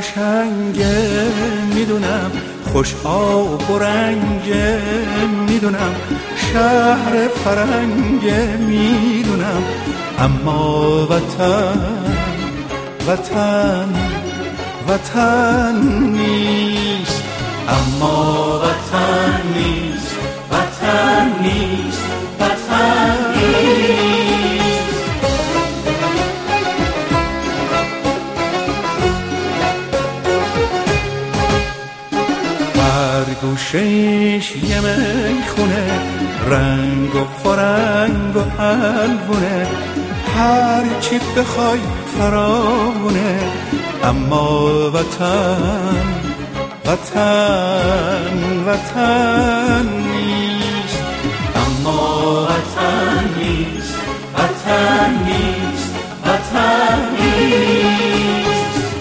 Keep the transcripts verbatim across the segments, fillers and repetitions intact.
قشنگه میدونم، خوش آب و رنگه میدونم، شهر فرنگه میدونم، اما وطن وطن وطن نیست، اما وطن نیست، وطن نیست، وطن نیست. هر گوشش یه میخونه، رنگ و فرنگ و حلوونه، هر چی بخوای فراونه، اما وطن وطن وطن نیست، اما وطن نیست، وطن نیست، وطن نیست.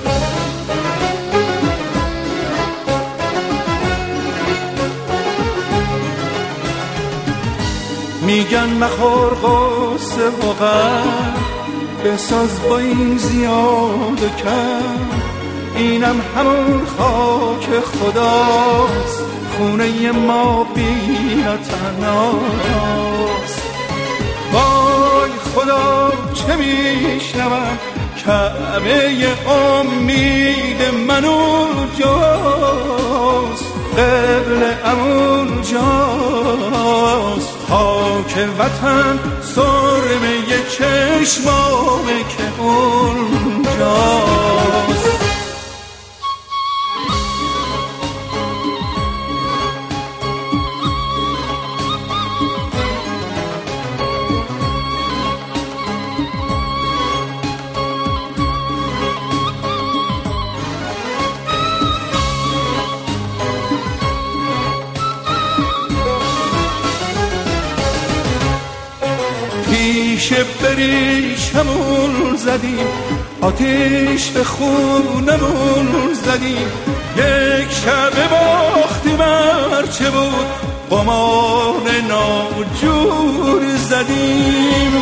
میگن مخور قصه و غم، بساز با این زیاده کم، اینم همون خاک خداست، خونه ما بی تناست. وای خدا چه میشنوم، کعبه امید من اونجاست، قبل اونجاست، خاک وطن سرمه چشمامه که اونجاست. پیش بریشمون زدیم، آتیش به خونمون زدیم، یک شب باختیم هرچه بود، قمار ناجور زدیم.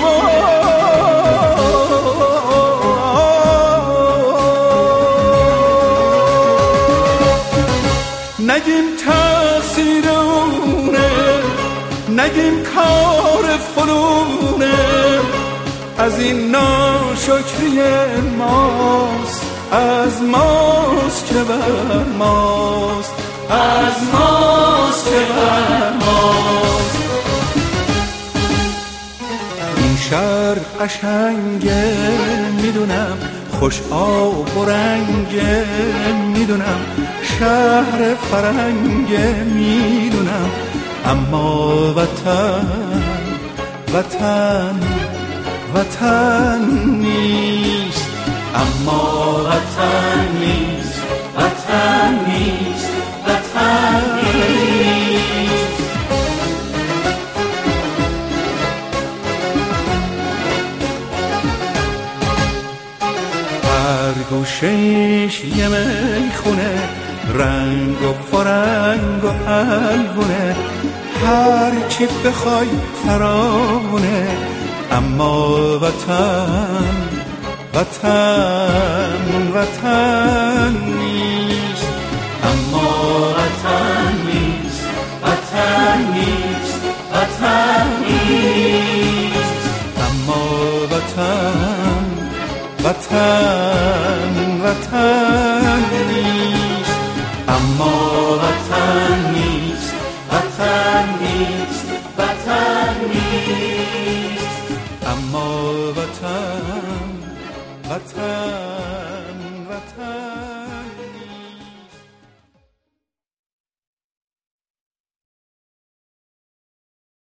نگیم تقصیر اونه، نگیم کار فلونه، از این ناشکری ماست، از ماست که بر ماست، از ماست که بر ماست. این شهر قشنگه میدونم، خوش آب و رنگه میدونم، شهر فرنگه میدونم، اما وطن وطن وطن نیست، اما وطن نیست، وطن نیست، وطن نیست. هر گوشش یه میخونه، رنگ و فرنگ و حلوونه، هر چی بخوای فراونه، اما وطن وطن وطن نیست، اما وطن نیست، وطن نیست، وطن نیست، اما وطن وطن وطن نیست، اما وطن نیست، وطن نیست، وطن نیست، اما وطن وطن وطن